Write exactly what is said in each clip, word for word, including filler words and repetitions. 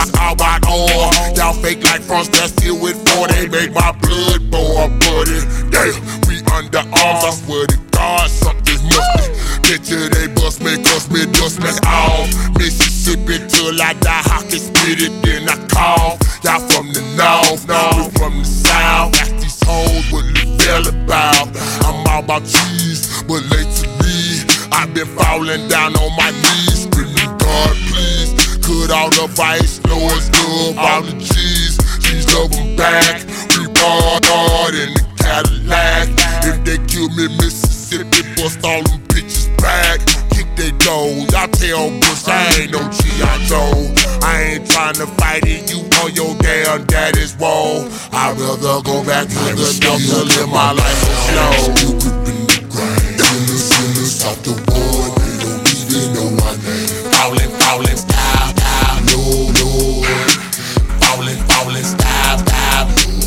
all white oil. Y'all fake like fronts that's filled with four. They make my blood boil, buddy. Damn, we under arms, I swear to God, something's musty. Picture they bust me, cuss me, dust me off. Mississippi till I die, I can spit it, then I cough. Y'all from the north, we from the south. Ask these hoes what they feel about. I'm all about cheese, but lately I've been falling down on my knees, screaming, God please, cut all the vice, know it's good, all the cheese, she's love them back. We bought hard in the Cadillac. If they kill me, Mississippi, bust all them bitches back. Kick they doors, I tell Bush I ain't no G I Joe. I ain't trying to fight it, you on your damn daddy's wall. I'd rather go back to the dump to live my life slow. Off the wall, they don't even know my name. Fallin', fallin', style, style, no, no. Fallin', fallin', style, style.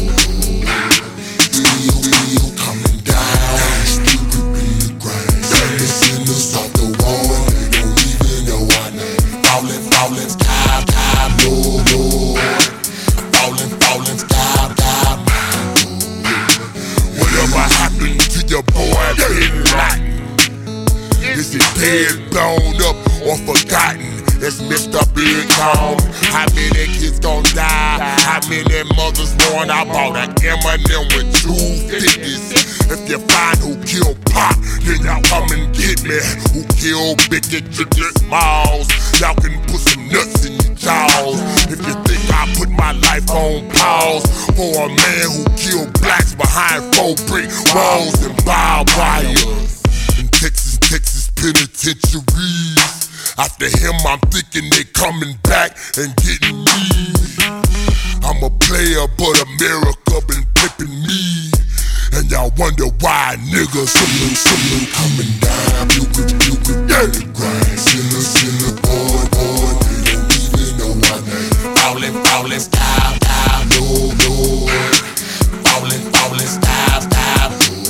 Feel, feel coming down. Stupid in the grind. Sinners, sinners off the wall, they don't even know my name. Fallin', fallin', style, style, no, no. Fallin', fallin', style, style. Whatever happened to your boy Bin Laden? Is it dead, blown up, or forgotten? It's Mister Big Tom. How many kids gon' die? How many mothers born? I bought an M and M with two fifties. If you find who killed Pop, then y'all come and get me. Who killed Biggie, Jiggy, Smalls? Y'all can put some nuts in your jaws. If you think I put my life on pause for a man who killed blacks behind four brick walls and barbed wires. In Texas, Texas penitentiaries. After him, I'm thinking they coming back and getting me. I'm a player, but America been pimping me. And y'all wonder why niggas sibling, sibling coming down. You could, you could get the grind. Sinner, sinner, boy, boy, they don't even know my name. Fallin', fallin', style, style, no, no. Fallin', fallin', style, style.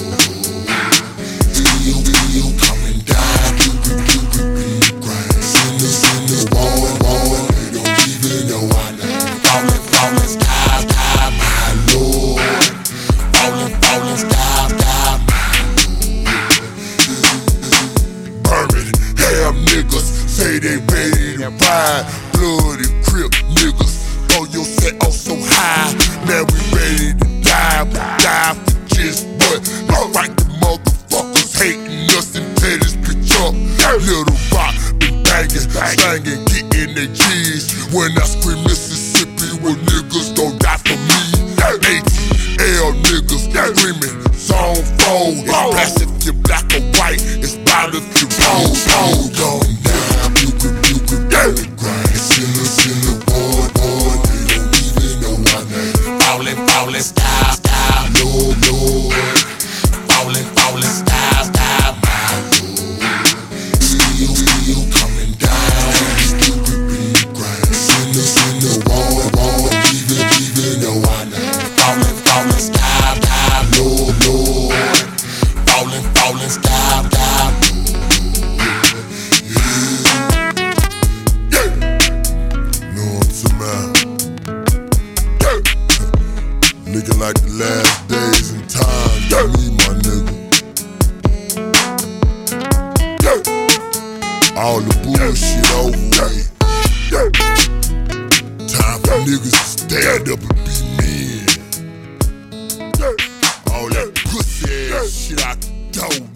Feel, feel coming down. You could, you could be the grind. Sinner, sinner, boy, boy, they don't even know my name. Fallin', fallin', style, style, my Lord. Fallin', fallin', style, style. Birmingham niggas say they ready to ride. Bloody Crip niggas, throw your set off so high. Man, we ready to die, we die for just what? All right, the motherfuckers hating us and tear this bitch up. Little Rock been banging, banging, getting their G's. When I scream Mississippi, well niggas don't die for me. A T L niggas screaming, zone four. It's best if you're black or white, it's bad if you're wrong. Hold on down, you could, you could get it grind. Sinner, sinner, boy, boy, they don't even know my name. Fallin', fallin', style, style, no, no. Fallin', fallin', style, style, my Lord. Feel, feel coming down. Stupid in the grind. Sinner, sinner, boy, boy, even, even know my name. Fallin', fallin', style, style, no, no. Fallin', fallin', style, style. Nigga like the last days and time, you me, my nigga. All the bullshit over with. Time for niggas to stand up and be men. All that pussy ass shit I don't